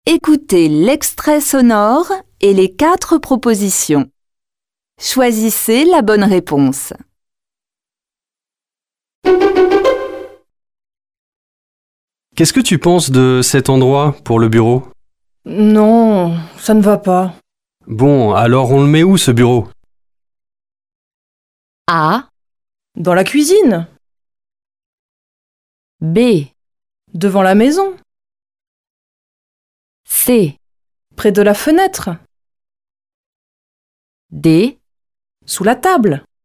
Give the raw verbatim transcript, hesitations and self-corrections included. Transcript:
Écoutez l'extrait sonore et les quatre propositions. Choisissez la bonne réponse. Qu'est-ce que tu penses de cet endroit pour le bureau? Non, ça ne va pas. Bon, alors on le met où ce bureau? A, Dans la cuisine, B, devant la maison, C, près de la fenêtre, D, sous la table.